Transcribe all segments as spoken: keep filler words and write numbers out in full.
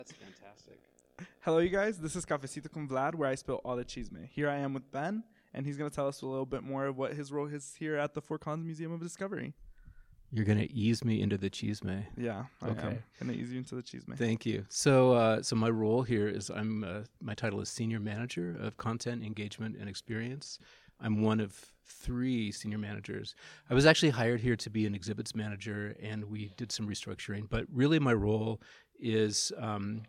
That's fantastic. Hello, you guys. This is Cafecito con Vlad, where I spill all the chisme. Here I am with Ben, and he's going to tell us a little bit more of what his role is here at the Fort Collins Museum of Discovery. You're going to ease me into the chisme. Yeah, I Okay. am going to ease you into the chisme. Thank you. So, uh, so my role here is I'm uh, my title is Senior Manager of Content, Engagement, and Experience. I'm one of three senior managers. I was actually hired here to be an exhibits manager, and we did some restructuring. But really, my role is um,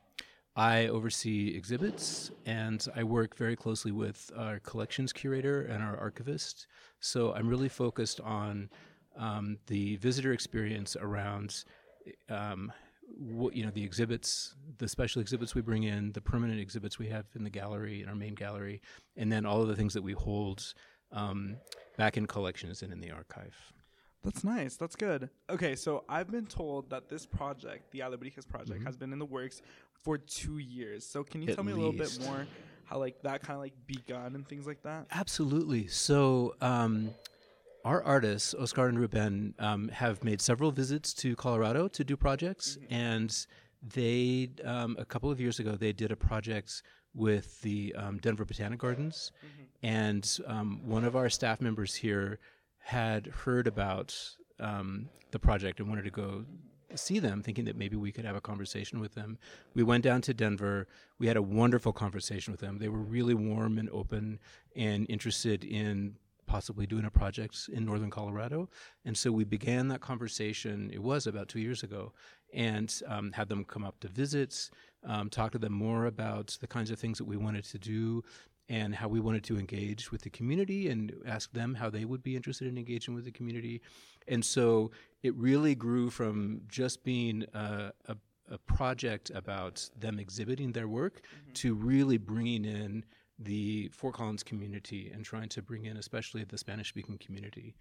I oversee exhibits, and I work very closely with our collections curator and our archivist. So I'm really focused on um, the visitor experience around, um, what, you know, the exhibits, the special exhibits we bring in, the permanent exhibits we have in the gallery, in our main gallery, and then all of the things that we hold um, back in collections and in the archive. That's nice. That's good. Okay, so I've been told that this project, the Alebrijes project, Mhm. has been in the works for two years. So can you At tell me a little bit least. more how like that kind of like begun and things like that? Absolutely. So um, our artists, Oscar and Ruben, um, have made several visits to Colorado to do projects, Mhm. and they um, a couple of years ago they did a project with the um, Denver Botanic Gardens, Mhm. and um, one of our staff members here had heard about um, the project and wanted to go see them, thinking that maybe we could have a conversation with them. We went down to Denver. We had a wonderful conversation with them. They were really warm and open and interested in possibly doing a project in northern Colorado. And so we began that conversation, it was about two years ago, and um, had them come up to visit, um, talk to them more about the kinds of things that we wanted to do and how we wanted to engage with the community, and ask them how they would be interested in engaging with the community. And so it really grew from just being a, a, a project about them exhibiting their work Mhm. to really bringing in the Fort Collins community and trying to bring in especially the Spanish-speaking community.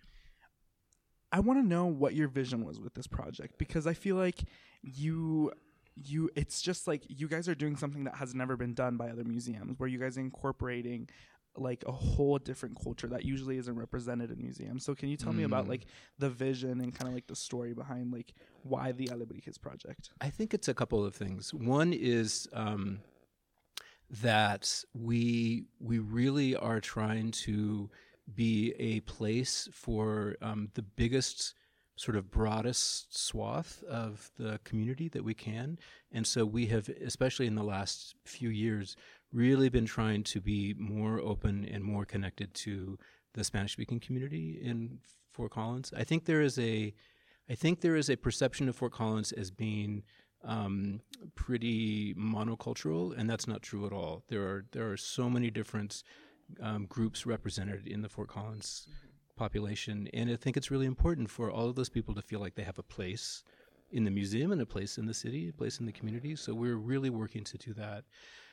I want to know what your vision was with this project, because I feel like you you it's just like you guys are doing something that has never been done by other museums, where you guys are incorporating like a whole different culture that usually isn't represented in museums. So can you tell me about Mm. like the vision and kind of like the story behind like why the Alebrijes project? I think it's a couple of things. One is um, that we we really are trying to be a place for um, the biggest, sort of broadest swath of the community that we can. And so we have, especially in the last few years, really been trying to be more open and more connected to the Spanish-speaking community in Fort Collins. I think there is a, I think there is a perception of Fort Collins as being um, pretty monocultural, and that's not true at all. There are there are so many different um, groups represented in the Fort Collins population, and I think it's really important for all of those people to feel like they have a place in the museum and a place in the city, a place in the community. So we're really working to do that.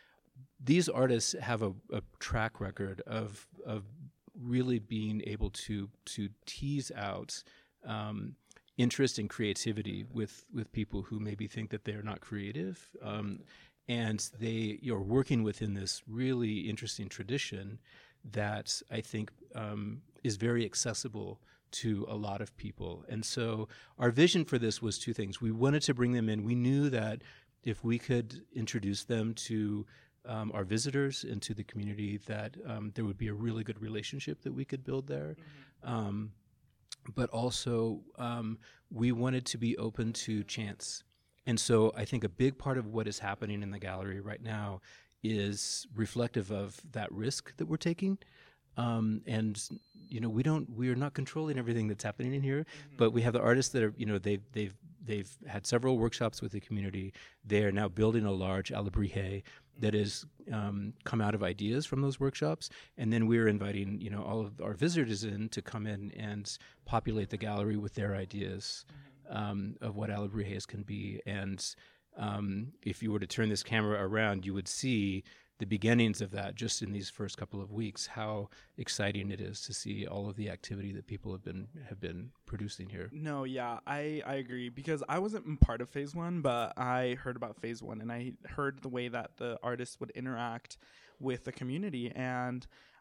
These artists have a, a track record of of really being able to to tease out um, interest and creativity with with people who maybe think that they're not creative, um, and they you're working within this really interesting tradition that I think um, is very accessible to a lot of people. And so our vision for this was two things. We wanted to bring them in. We knew that if we could introduce them to um, our visitors and to the community, that um, there would be a really good relationship that we could build there. Um, but also, um, we wanted to be open to chance. And so I think a big part of what is happening in the gallery right now is reflective of that risk that we're taking. Um, and you know, we don't, we are not controlling everything that's happening in here, but we have the artists that are, you know, they've they've they've had several workshops with the community. They are now building a large Alebrije that has um, come out of ideas from those workshops, and then we're inviting, you know, all of our visitors in to come in and populate the gallery with their ideas um, of what Alebrijes can be. And um, if you were to turn this camera around, you would see the beginnings of that just in these first couple of weeks, how exciting it is to see all of the activity that people have been have been producing here. No, yeah, I, I agree, because I wasn't in part of phase one, but I heard about phase one, and I heard the way that the artists would interact with the community. And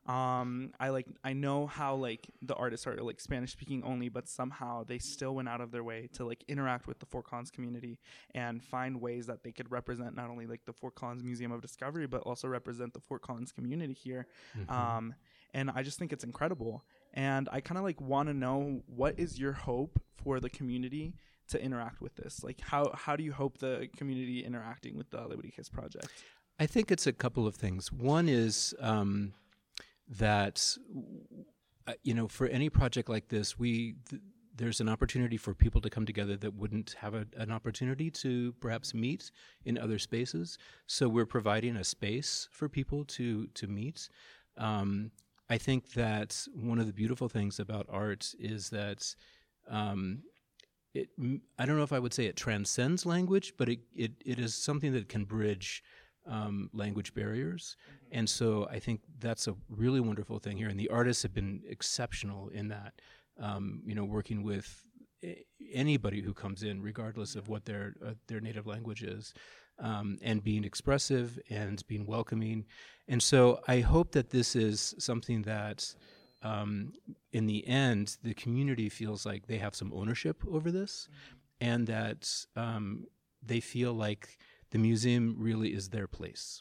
Um, I like I know how like the artists are like Spanish speaking only, but somehow they still went out of their way to like interact with the Fort Collins community and find ways that they could represent not only like the Fort Collins Museum of Discovery, but also represent the Fort Collins community here. Mm-hmm. Um, and I just think it's incredible. And I kind of like want to know, what is your hope for the community to interact with this? Like, how how do you hope the community interacting with the Alebrijes project? I think it's a couple of things. One is um, that, uh, you know, for any project like this, we th- there's an opportunity for people to come together that wouldn't have a, an opportunity to perhaps meet in other spaces. So we're providing a space for people to to meet. Um, I think that one of the beautiful things about art is that um, it. I don't know if I would say it transcends language, but it it, it is something that can bridge Um, language barriers. And so I think that's a really wonderful thing here. And the artists have been exceptional in that, um, you know, working with a- anybody who comes in, regardless of what their uh, their native language is, um, and being expressive and being welcoming. And so I hope that this is something that, um, in the end, the community feels like they have some ownership over this, and that um, they feel like the museum really is their place.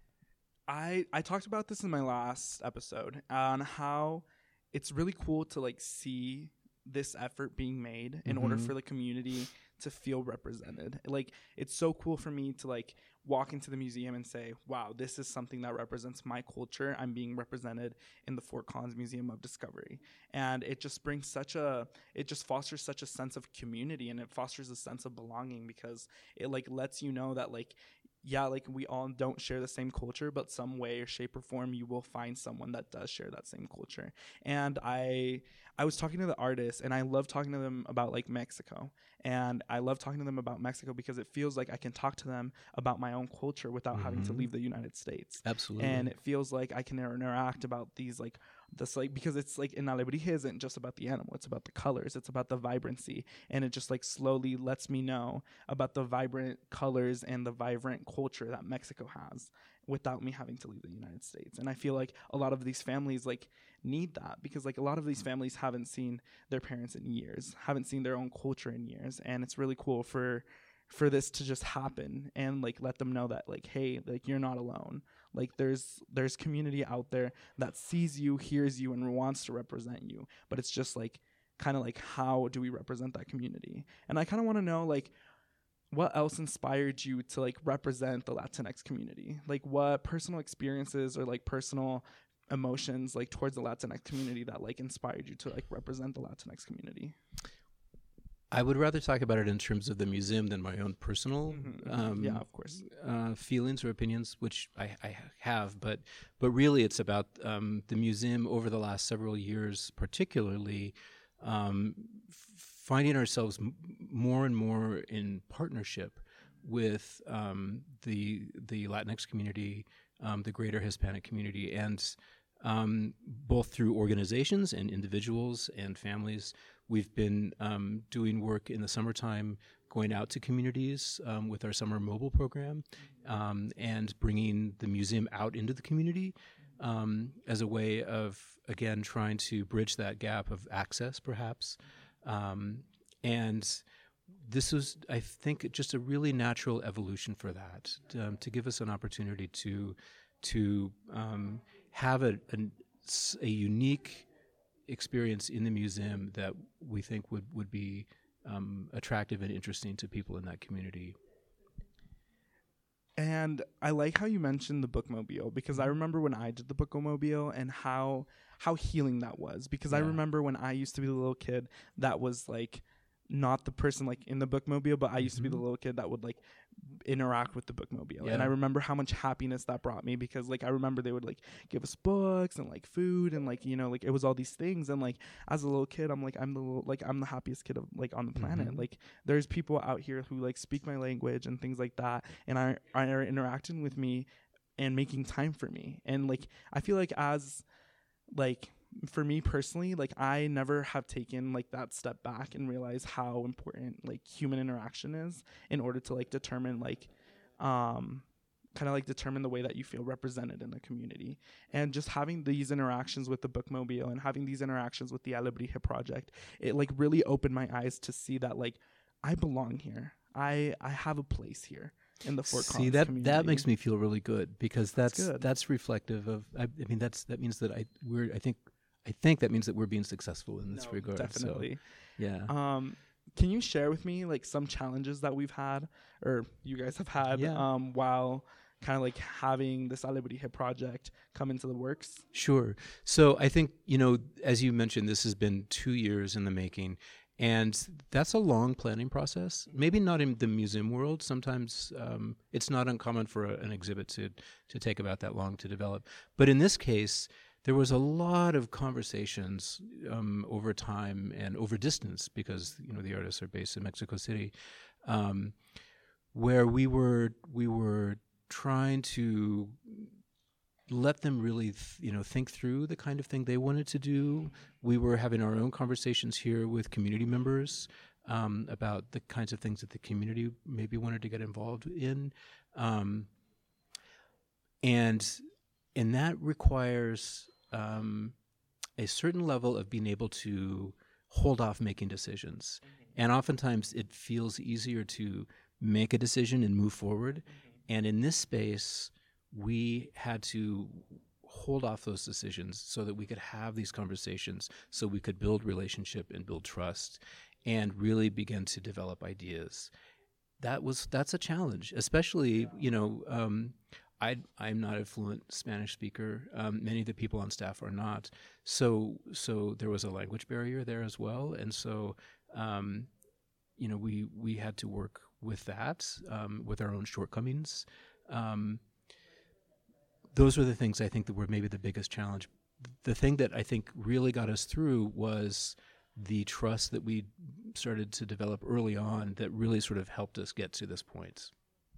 I I talked about this in my last episode on how it's really cool to like see this effort being made in Mhm. order for the community to feel represented. Like, it's so cool for me to like walk into the museum and say, wow, this is something that represents my culture. I'm being represented in the Fort Collins Museum of Discovery. And it just brings such a, it just fosters such a sense of community, and it fosters a sense of belonging, because it like lets you know that like, yeah, like we all don't share the same culture, but some way or shape or form you will find someone that does share that same culture. And I I was talking to the artists, and I love talking to them about like Mexico. And I love talking to them about Mexico because it feels like I can talk to them about my own culture without mm-hmm. having to leave the United States. Absolutely. And it feels like I can interact about these like this like because it's like in Alebrije isn't just about the animal, it's about the colors, it's about the vibrancy, and it just like slowly lets me know about the vibrant colors and the vibrant culture that Mexico has without me having to leave the United States. And I feel like a lot of these families like need that, because like a lot of these families haven't seen their parents in years, haven't seen their own culture in years, and it's really cool for for this to just happen and like let them know that like, hey, like you're not alone. Like there's there's community out there that sees you, hears you, and wants to represent you. But it's just like kind of like, how do we represent that community? And I kind of want to know like, what else inspired you to like represent the Latinx community? Like what personal experiences or like personal emotions like towards the Latinx community that like inspired you to like represent the Latinx community? I would rather talk about it in terms of the museum than my own personal, mm-hmm. um, yeah, of course, uh, feelings or opinions, which I, I have. But but really, it's about um, the museum over the last several years, particularly um, f- finding ourselves m- more and more in partnership with um, the the Latinx community, um, the greater Hispanic community, and um, both through organizations and individuals and families. We've been um, doing work in the summertime, going out to communities um, with our summer mobile program, um, and bringing the museum out into the community um, as a way of, again, trying to bridge that gap of access, perhaps. Um, and this was, I think, just a really natural evolution for that, um, to give us an opportunity to to um, have a, a, a unique experience in the museum that we think would, would be um, attractive and interesting to people in that community. And I like how you mentioned the bookmobile, because I remember when I did the bookmobile and how how healing that was, because yeah. I remember when I used to be the little kid that was like not the person like in the bookmobile, but I used mm-hmm. to be the little kid that would like interact with the bookmobile. Yeah. And I remember how much happiness that brought me, because like I remember they would like give us books and like food and like, you know, like it was all these things. And like as a little kid, I'm like I'm the little, like I'm the happiest kid of like on the planet. Mm-hmm. Like there's people out here who like speak my language and things like that, and are, are interacting with me and making time for me. And like I feel like as like for me personally, like I never have taken like that step back and realize how important like human interaction is in order to like determine like um kind of like determine the way that you feel represented in the community. And just having these interactions with the Bookmobile and having these interactions with the Alebrije project, it like really opened my eyes to see that like I belong here. I I have a place here in the Fort Collins See, that community. that makes me feel really good, because that's That's that's, good. reflective of. I, I mean, that's that means that I we're I think I think that means that we're being successful in this No, regard. definitely. So, yeah. Um, can you share with me like some challenges that we've had, or you guys have had, Yeah. um, while kind of like having this Alebrije project come into the works? Sure. So I think, you know, as you mentioned, this has been two years in the making, and that's a long planning process. Maybe not in the museum world. Sometimes um, it's not uncommon for a, an exhibit to to take about that long to develop. But in this case, there was a lot of conversations um, over time and over distance, because you know the artists are based in Mexico City, um, where we were we were trying to let them really, th- you know, think through the kind of thing they wanted to do. We were having our own conversations here with community members um, about the kinds of things that the community maybe wanted to get involved in, um, and and that requires um, a certain level of being able to hold off making decisions. Mm-hmm. And oftentimes it feels easier to make a decision and move forward. Mm-hmm. And in this space, we had to hold off those decisions so that we could have these conversations, so we could build relationship and build trust and really begin to develop ideas. That was that's a challenge, especially, you know, um, I, I'm not a fluent Spanish speaker. Um, many of the people on staff are not. So so there was a language barrier there as well. And so, um, you know, we, we had to work with that, um, with our own shortcomings. Um, those were the things I think that were maybe the biggest challenge. The thing that I think really got us through was the trust that we started to develop early on that really sort of helped us get to this point.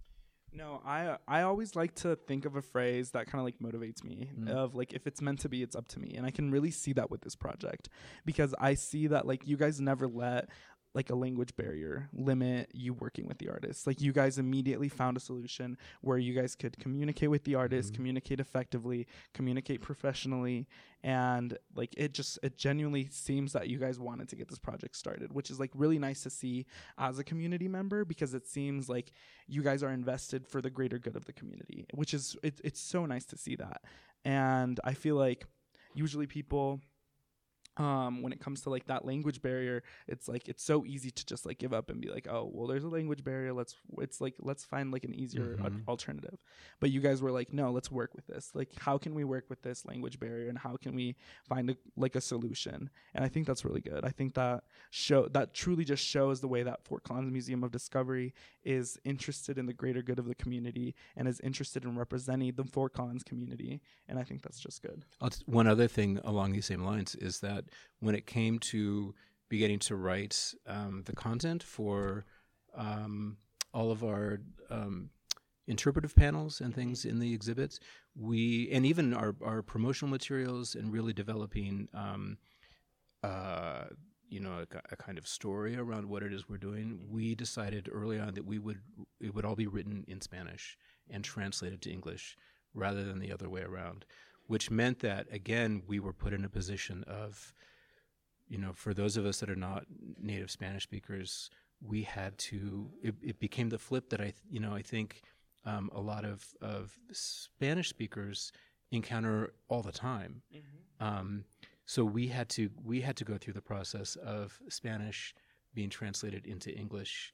No, I I always like to think of a phrase that kind of like motivates me, mm. of like, if it's meant to be, it's up to me. And I can really see that with this project, because I see that like you guys never let like a language barrier limit you working with the artists. Like you guys immediately found a solution where you guys could communicate with the artists, mm-hmm. communicate effectively, communicate professionally. And like, it just, it genuinely seems that you guys wanted to get this project started, which is like really nice to see as a community member, because it seems like you guys are invested for the greater good of the community, which is, it, it's so nice to see that. And I feel like usually people, Um, when it comes to like that language barrier, it's like it's so easy to just like give up and be like, oh, well, there's a language barrier. Let's it's like let's find like an easier mm-hmm. a- alternative. But you guys were like, no, let's work with this. Like, how can we work with this language barrier, and how can we find a, like a solution? And I think that's really good. I think that show that truly just shows the way that Fort Collins Museum of Discovery is interested in the greater good of the community and is interested in representing the Fort Collins community. And I think that's just good. One other thing along these same lines is that when it came to beginning to write um, the content for um, all of our um, interpretive panels and things in the exhibits, we and even our, our promotional materials, and really developing um, uh, you know a, a kind of story around what it is we're doing, we decided early on that we would it would all be written in Spanish and translated to English rather than the other way around, which meant that, again, we were put in a position of, you know, for those of us that are not native Spanish speakers, we had to, it, it became the flip that I, you know, I think um, a lot of, of Spanish speakers encounter all the time. Mm-hmm. Um, so we had to, we had to go through the process of Spanish being translated into English.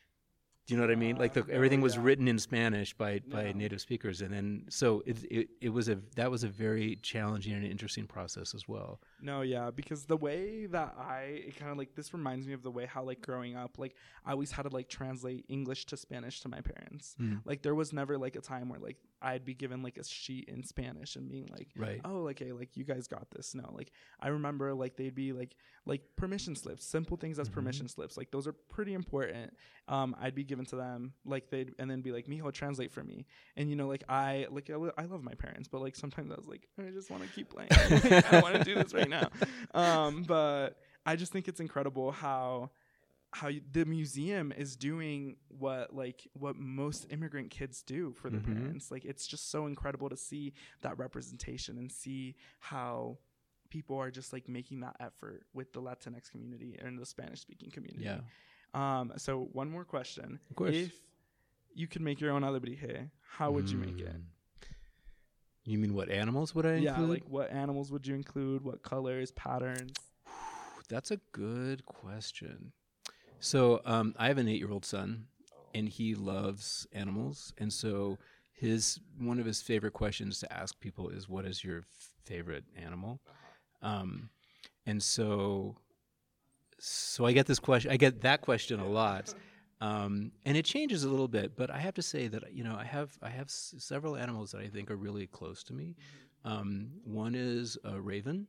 Do you know what I mean? Uh, like the, everything was yeah. written in Spanish by, by yeah. native speakers, and then so it, it it was a that was a very challenging and interesting process as well. No, yeah, because the way that I it kind of like this reminds me of the way how like growing up, like I always had to like translate English to Spanish to my parents. Mm. Like there was never like a time where like I'd be given like a sheet in Spanish and being like, right. oh, like hey, like you guys got this. No, like I remember like they'd be like like permission slips, simple things as mm-hmm. permission slips. Like those are pretty important. Um, I'd be given to them, like they'd and then be like, Mijo, translate for me. And you know, like I like I, lo- I love my parents, but like sometimes I was like, I just want to keep playing. I don't want to do this right now. Um, but I just think it's incredible how how you, the museum is doing what like what most immigrant kids do for their Mhm. parents. Like it's just so incredible to see that representation and see how people are just like making that effort with the Latinx community and the Spanish speaking community. Yeah. Um, so one more question. Of course. If you could make your own alebrije, how would you make it? Mm. You mean what animals would I Yeah, include? like what animals would you include? What colors, patterns? That's a good question. So um, I have an eight-year-old son, and he loves animals, and so his one of his favorite questions to ask people is, "What is your f- favorite animal?" Um, and so, so I get this question. I get that question a lot, um, and it changes a little bit. But I have to say that you know I have I have s- several animals that I think are really close to me. Um, one is a raven.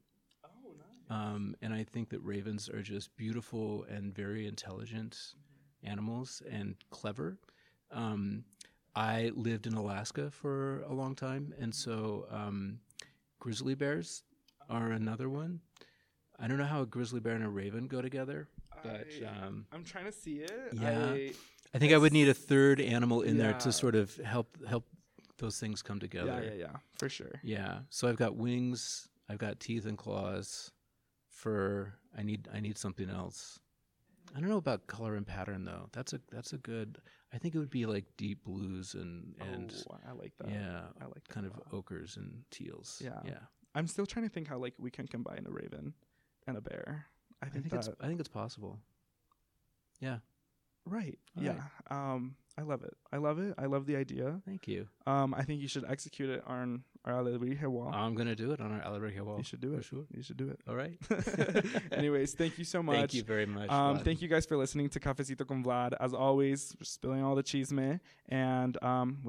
Um, and I think that ravens are just beautiful and very intelligent mm-hmm. animals and clever. Um, I lived in Alaska for a long time, and so um, grizzly bears are another one. I don't know how a grizzly bear and a raven go together, but I, um, I'm trying to see it. yeah, I, I think I would need a third animal in there Yeah. to sort of help help those things come together. yeah, yeah, yeah, for sure. Yeah. So I've got wings, I've got teeth and claws. Fur. I need I need something else. I don't know about color and pattern though. That's a that's a good. I think it would be like deep blues and and oh, I like that. yeah, I like that kind a of lot. ochres and teals. Yeah. yeah. I'm still trying to think how like we can combine a raven and a bear. I I think, think it's that I think it's possible. Yeah. right. All yeah. right. Um, I love it. I love it. I love the idea. Thank you. Um, I think you should execute it on our alebrije wall. I'm gonna do it on our alebrije wall. you should do for it. Sure. You should do it. All right. Anyways, thank you so much. Thank you very much. Um, Vlad. thank you guys for listening to Cafecito con Vlad. As always, we're spilling all the chisme, and um, we